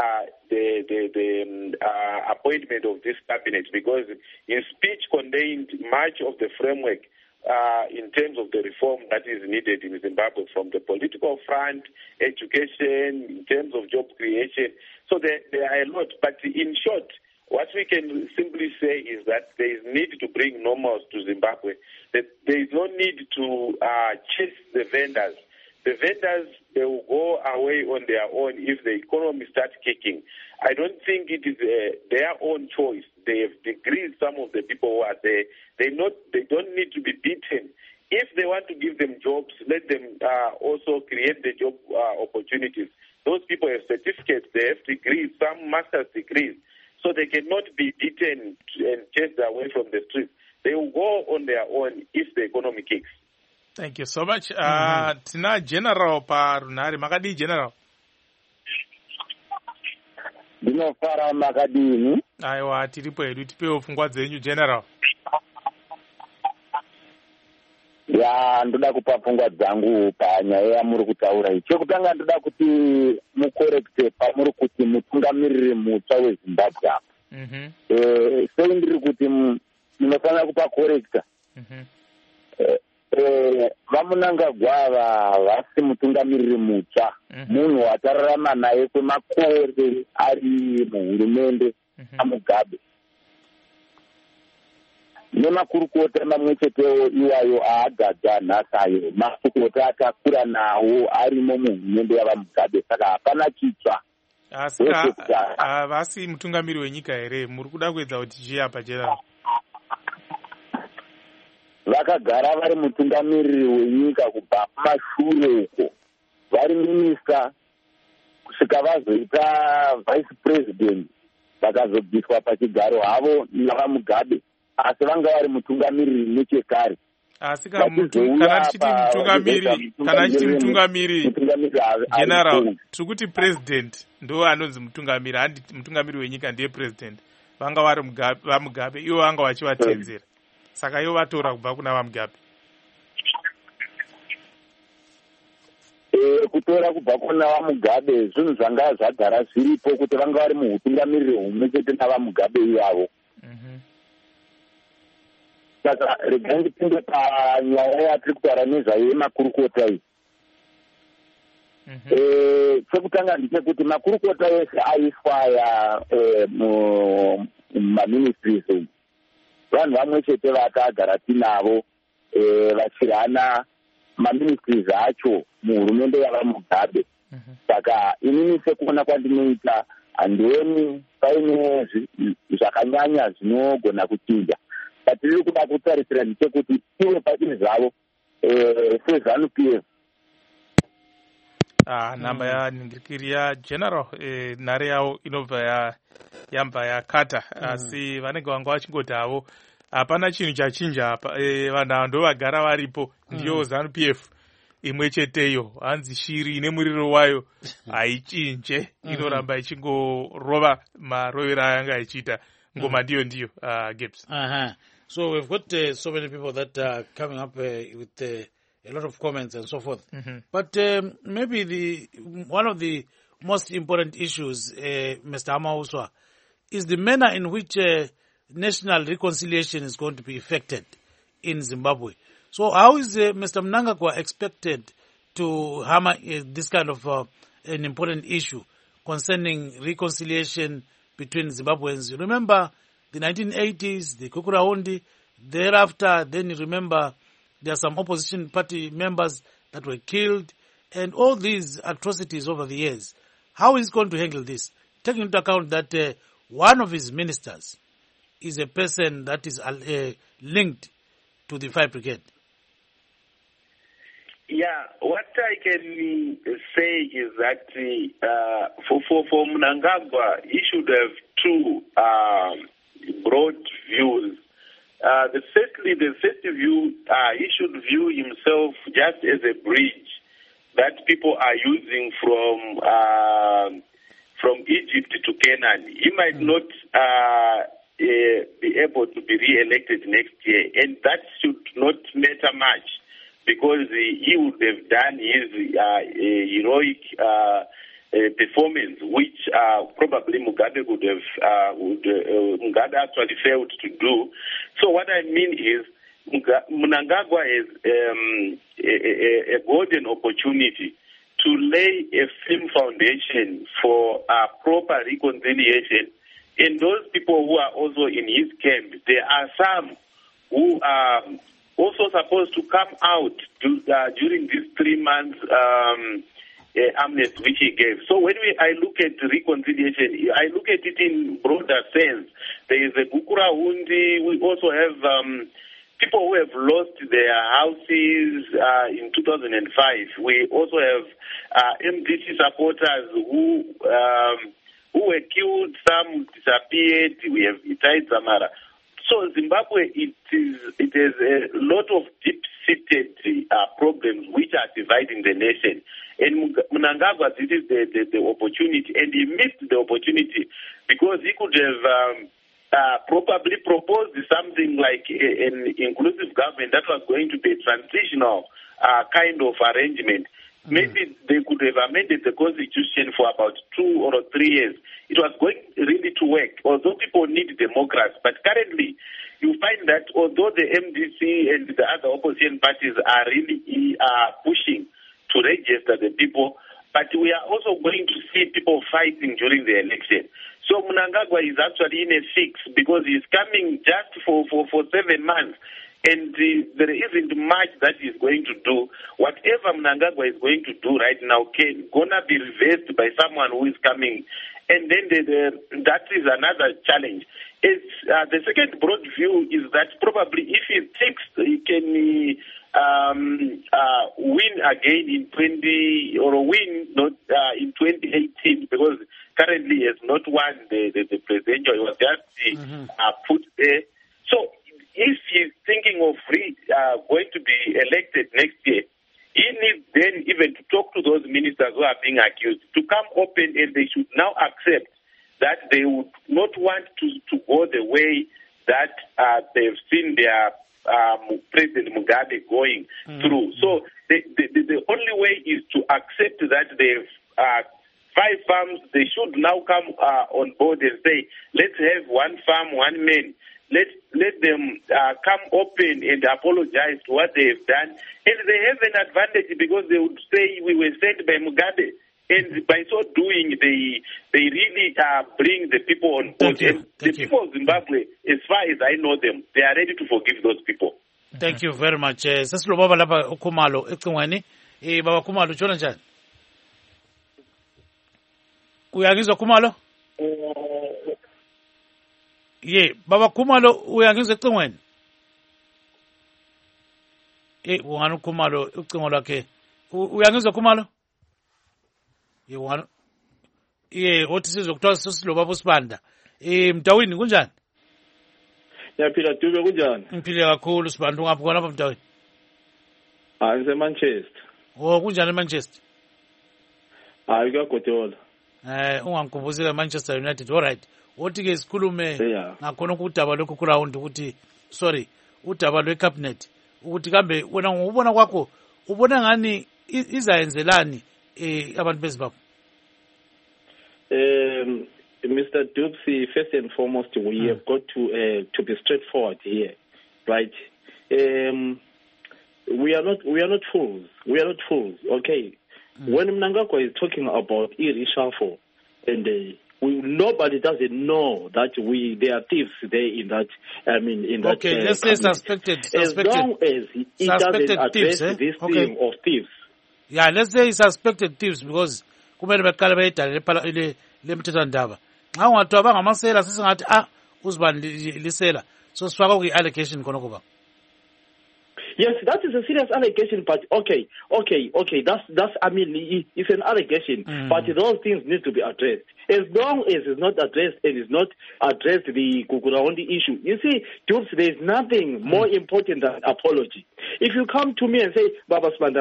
the appointment of this cabinet, because his speech contained much of the framework in terms of the reform that is needed in Zimbabwe, from the political front, education, in terms of job creation. So there are a lot. But in short, what we can simply say is that there is need to bring normals to Zimbabwe. That there is no need to chase the vendors. The vendors, they will go away on their own if the economy starts kicking. I don't think it is their own choice. They have decreased some of the people who are there. They don't need to be beaten. If they want to give them jobs, let them also create the job opportunities. Those people have certificates, they have degrees, some master's degrees. So they cannot be beaten and chased away from the streets. They will go on their own if the economy kicks. Thank you so much. Tina General parunhare, makadii General? Ndinofara makadini. Aiwa, tiripo hedu, tipewo pfungwa dzenyu General. Ndoda kupa pfungwa dzangu panyaya yamuri kutaura iyi. Chekutanga ndoda kuti mukorekte pamuri kuti mutungamiriri mutsva weZimbabwe apa. Sei ndiri kuti munofanira kupa korekta. Vamunangagwa vasi mutungamiriri mutsva, munhu watararama naye kwemakore ari muhurumende aMugabe. Nemakurukota mamwe chetewo iwayo aagadza nhasi, makurukota atakura nawo arimo muhurumende yavaMugabe, saka hapana chitsva. Vasi mutungamiri wenyika here, muri kuda kuedza kuti chii apa General? Vakagara vari mutungamiriri wenyika kubva kumashure uko, vari minista kusvika vazoita vice president, vakazobviswa pachigaro havo navaMugabe, asi vanga vari mutungamiriri nechekare. Asi kana tichiti mutungamiri General, tiri kuti president ndo anonzi mutungamiri, handi mutungamiri wenyika ndiye president. Vanga vari vaMugabe, ivo vanga vachivatedzera. Saka ivo vatora kubva kuna vaMugabe. Kutora kubva kuna vaMugabe zvinhu zvanga zvagara zviripo kuti vanga vari muhutungamiriri humwe chete navaMugabe ivavo. Saka regai ndipinde panyaya yatiri kutaura nezvayo yemakurukota iyi. chekutanga ndechekuti makurukota ese aiswaya mumaministries vanhu vamwe chete vakagara tinavo vachirana maministries acho muhurumende yava mugabe. Saka inini sekuona kwandinoita handioni paine zvakanyanya zvinogona kuchinja. Patiri kuda kutarisira ndechekuti ivo pachiri zvavo seZANU-PF nhamba yanhingirikiri yageneral nhare yavo inobva yamba yakata asi vanenge vanga vachingoti havo hapana chinhu chachinja apa vanhu ndo vagara varipo ndiyo ZANU-PF imwe cheteyo. Hanzi shiri ine muriro wayo haichinje, inoramba ichingorova marovero ayanga ichiita. Ngoma ndiyo Gibbs. So we've got so many people that are coming up with a lot of comments and so forth. But maybe one of the most important issues, Mr. Amauswa, is the manner in which national reconciliation is going to be effected in Zimbabwe. So how is Mr. Mnangagwa expected to hammer this kind of an important issue concerning reconciliation between Zimbabweans? Remember the 1980s, the Kukuraundi, thereafter, then you remember there are some opposition party members that were killed, and all these atrocities over the years. How is he going to handle this? Taking into account that one of his ministers is a person that is linked to the Fire Brigade. Yeah, what I can say is that for Mnangagwa, he should have two broad views. The first view, he should view himself just as a bridge that people are using from Egypt to Canaan. He might not be able to be re-elected next year, and that should not matter much, because he would have done his heroic performance, which probably Mugabe Mugabe actually failed to do. So what I mean is, Mnangagwa is a golden opportunity to lay a firm foundation for proper reconciliation. And those people who are also in his camp, there are some who are also supposed to come out during these 3 months amnesty which he gave. So when I look at reconciliation, I look at it in broader sense. There is a Gukurahundi. We also have people who have lost their houses in 2005. We also have MDC supporters who were killed, some disappeared. We have Itai Zamara. So Zimbabwe, it has a lot of deep-seated problems which are dividing the nation. And Mnangagwa, this is the opportunity, and he missed the opportunity because he could have probably proposed something like an inclusive government that was going to be a transitional kind of arrangement. Maybe they could have amended the constitution for about 2 or 3 years. It was going really to work, although people need democracy. But currently, you find that although the MDC and the other opposition parties are really pushing to register the people, but we are also going to see people fighting during the election. So Mnangagwa is actually in a fix because he's coming just for 7 months. And there isn't much that he's going to do. Whatever Mnangagwa is going to do right now gonna be reversed by someone who is coming. And then that is another challenge. It's, the second broad view is that probably if he thinks he can win again in 2018, because currently he has not won the presidential. He was just put there. So if he's thinking of going to be elected next year, he needs then even to talk to those ministers who are being accused to come open, and they should now accept that they would not want to go the way that they've seen their President Mugabe going through. So the only way is to accept that they've 5 farms. They should now come on board and say, let's have one farm, one man. Let them come open and apologize to what they have done. And they have an advantage because they would say we were sent by Mugabe. And by so doing, they really bring the people on board. People of Zimbabwe, as far as I know them, they are ready to forgive those people. Thank you very much. Sasilo baba lapha uKhumalo ecingweni. Baba Khumalo utshona njani? Uyangizwa Khumalo? Baba Khumalo uyangizwa ecingweni? Ungani uKhumalo ucingo lwakhe. Uyangizwa Khumalo? Othi sizokuthiwa Sasilo baba uSibanda. Mtawini kunjani? Ngiyaphila Dube kunjani? Ngiphile kakhulu Sibanda, ungaphi khona lapha Mtawini? Ngise-Manchester. Kunjani eManchester? Kuyagodola. Ungangikhumbuzile Manchester United. All right. Othi ke sikhulume ngakhona ukudaba lokhu ground ukuthi udaba lwecabinet ukuthi kambe wena ngokubona kwakho ubona ngani izayenzelani abantu beZimbabwe? Mr. Dubsy, first and foremost, we have got to be straightforward here, right? We are not fools. We are not fools. Okay. When Mnangagwa is talking about reshuffle, and nobody doesn't know that there are thieves there in that. In that. Okay, let's say suspected. As long as he doesn't address this thing of thieves. Yeah, let's say suspected thieves because kumele beqale bayidale lemthethwandaba. Nxa ungathiwa bangamasela sesingathi uzibani lisela. So sifaka kwi-allegation khona kuba. Yes, that is a serious allegation, but okay. That's it's an allegation, but those things need to be addressed. As long as it's not addressed and it's not addressed the Gugurahundi issue. You see, Dubs, there is nothing more important than apology. If you come to me and say, Baba Sibanda,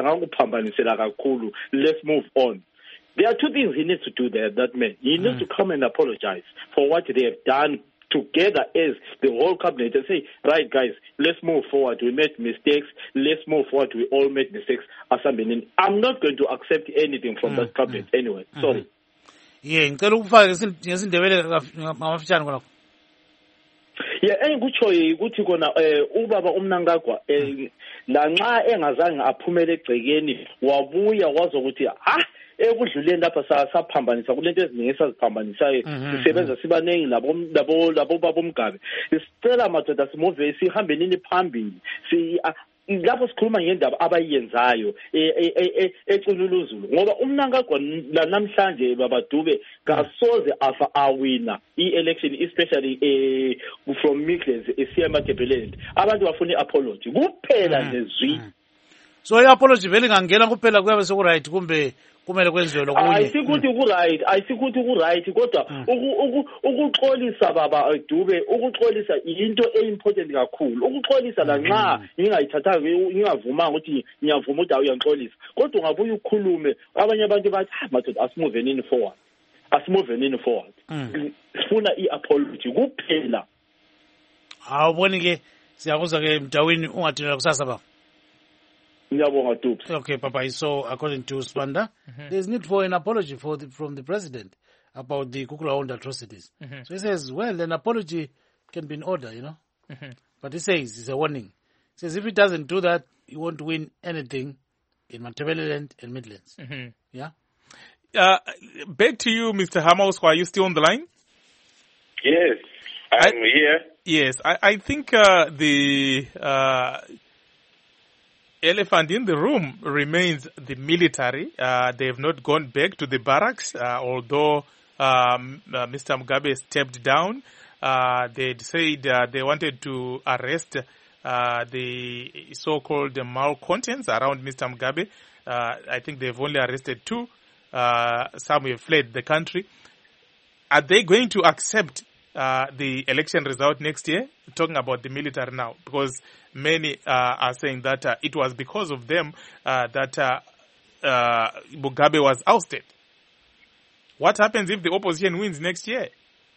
let's move on. There are two things he needs to do there, that man. He needs to come and apologize for what they have done together as the whole cabinet and say, right, guys, let's move forward. We made mistakes. Let's move forward. We all made mistakes. I'm not going to accept anything from that cabinet anyway. Sorry. Ngicela ukufaka ngesindebele ngamafitshane khona. Engikutshoyo ukuthi kona ubaba uMnangagwa la nxa engazange aphumele egcekeni wabuya wazokuthi ekudluleni lapha saphambanisa kulento eziningi esaziphambanisayo sisebenza sibanengi labo baba uMgabe sicela madoda simuve sihambe nini phambili lapho sikhuluma ngendaba abayenzayo eCululuzulu ngoba uMnangagwa namhlanje baba Dube kasoze afa awina i-election especially from Midlands eSiyamaTebeleland abantu bafuna apology kuphela nje zwi. So i-apology vele ngangena kuphela kuyabe sekuright kumbe kumele kwenziwe lokunye? Ayisikuthi ku-right kodwa ukuxolisa baba Dube ukuxolisa into e-important kakhulu ukuxolisa la nxa ngingayithathanga ngingavumanga ukuthi ngiyavuma ukuthi awuyanxolisa kodwa ungabuya ukhulume abanye abantu bathi madoda asimuvenini forward sifuna i-apology kuphela. Awuboni ke siyakuzwa ke Mtawini ungathina kusasa baba. Okay, Papa. So, according to Sibanda, there's need for an apology from the president about the Gugurahundi atrocities. So he says, well, an apology can be in order, But he says it's a warning. He says if he doesn't do that, he won't win anything in Matabeleland and Midlands. Yeah. Back to you, Mr. Hamauswa. Are you still on the line? Yes, I'm here. Yes, I think the elephant in the room remains the military. They have not gone back to the barracks, although Mr. Mugabe stepped down. They said they wanted to arrest the so-called malcontents around Mr. Mugabe. I think they've only arrested 2. Some have fled the country. Are they going to accept the election result next year? Talking about the military now, because many are saying that it was because of them that Mugabe was ousted. What happens if the opposition wins next year?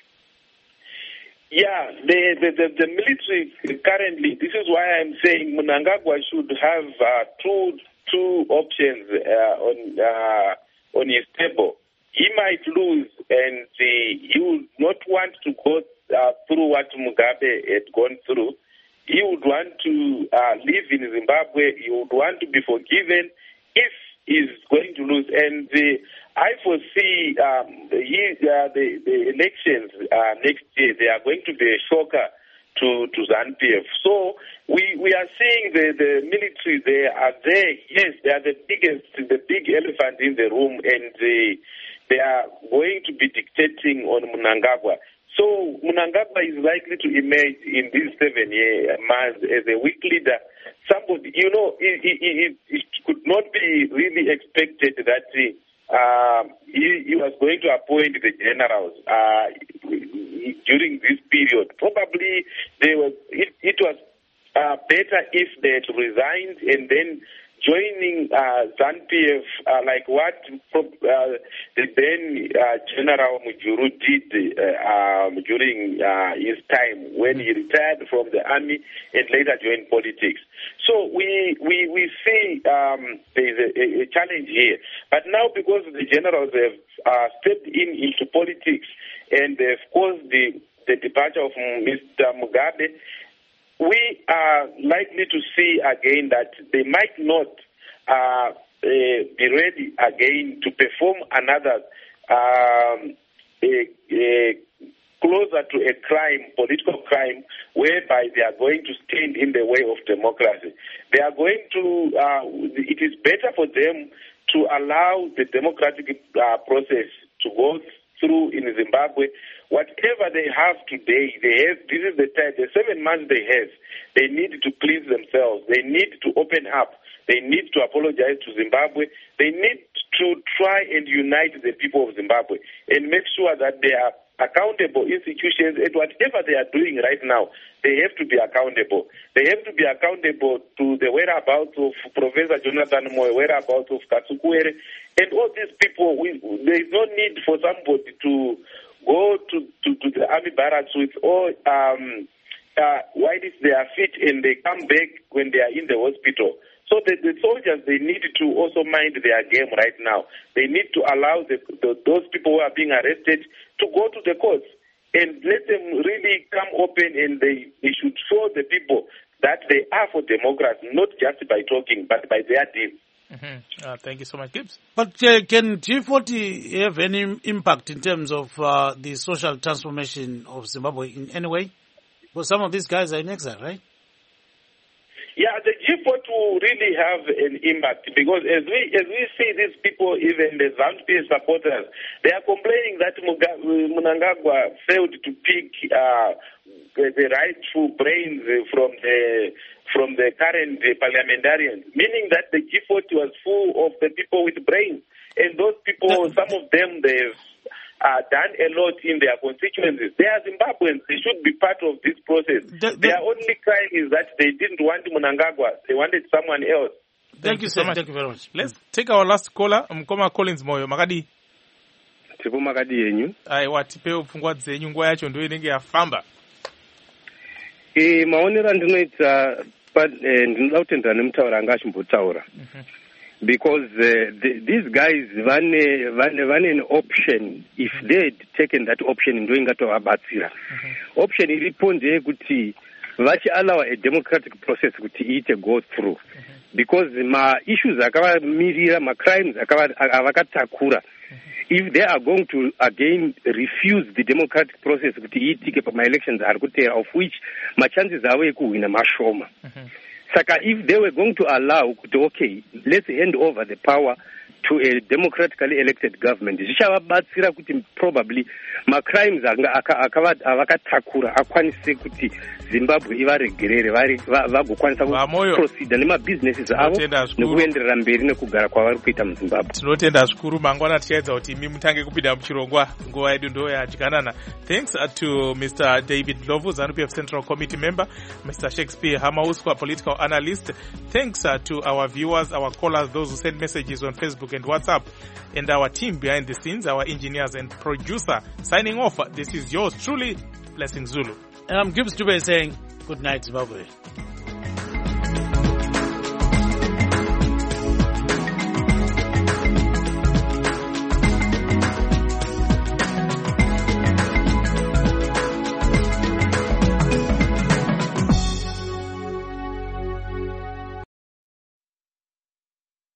Yeah, the military currently, this is why I'm saying Mnangagwa should have two options on his table. He might lose and Mugabe had gone through. He would want to live in Zimbabwe. He would want to be forgiven if he's going to lose. And I foresee the elections next year, they are going to be a shocker to ZANU-PF. So we are seeing the military, they are there. Yes, they are the big elephant in the room, and they are going to be dictating on Mnangagwa. So Mnangagwa is likely to emerge in these 7 months as a weak leader. Somebody, it could not be really expected that he was going to appoint the generals during this period. Probably it was better if they had resigned and then joining ZANU-PF like what the then General Mujuru did during his time when he retired from the army and later joined politics. So we see there is a challenge here. But now because the generals have stepped into politics and of course the departure of Mr. Mugabe, we are likely to see again that they might not be ready again to perform another closer to a crime, political crime, whereby they are going to stand in the way of democracy. They are going to, it is better for them to allow the democratic process to go through in Zimbabwe. Whatever they have today, this is the time, the 7 months they have, they need to please themselves. They need to open up. They need to apologize to Zimbabwe. They need to try and unite the people of Zimbabwe and make sure that they are accountable institutions and whatever they are doing right now, they have to be accountable. They have to be accountable to the whereabouts of Professor Jonathan Moyo, whereabouts of Katsukuere, and all these people. There is no need for somebody to go to the army barracks with all while they are fit and they come back when they are in the hospital. So the soldiers, they need to also mind their game right now. They need to allow those people who are being arrested to go to the courts and let them really come open, and they should show the people that they are for democracy, not just by talking, but by their deeds. Mm-hmm. Thank you so much, Gibbs. But can G40 have any impact in terms of the social transformation of Zimbabwe in any way? Because some of these guys are in exile, right? Yeah, the G40 will really have an impact because as we see these people, even the ZANU-PF supporters, they are complaining that Mnangagwa failed to pick the rightful brains from the current parliamentarians, meaning that the G40 was full of the people with brains, and those people, some of them, they've done a lot in their constituencies. They are Zimbabweans. They should be part of this process. Their only crime is that they didn't want Mnangagwa. They wanted someone else. Thank you so much. Thank you very much. Let's take our last caller. Mkoma Collins Moyo. Makadi. Tipo makadi yenyu. Aiwa, tipeo pfungwa dzenyu nguwa yacho ndio inenge yafamba. Maonero andinoita ndinoda kutendera nemutaura anga achimbotaura. Because these guys vane an option. If they had taken that option, ndoingatovabatsira. Option iripo ndeyekuti vachiallow a democratic process kuti iite go through. Because issues akavamirira, crimes avakatakura, if they are going to again refuse the democratic process kuti iitike pama-elections ari kutera, of which chances avo ekuhwina mashoma. Saka, if they were going to allow, okay, let's hand over the power to a democratically elected government, zvichavabatsira kuti probably crimes avakatakura akwanise kuti Zimbabwe ivaregerere vagokwanisa kuproceda nemabusinesses avo nekuenderera mberi nekugara kwavari kuita muZimbabwe. Tinotenda zvikuru. Mangwana tichaedza kuti imi mutange kupinda muchirongwa, nguva yedu ndo yadyanana. Thanks to Mr. David Ndlovu, ZANU-PF Central Committee member, Mr. Shakespeare Hamauswa, political analyst. Thanks to our viewers, our callers, those who send messages on Facebook and WhatsApp, and our team behind the scenes, our engineers and producer. Signing off, this is yours truly, Blessing Zulu. And I'm Gibbs Dube saying, good night, Zimbabwe.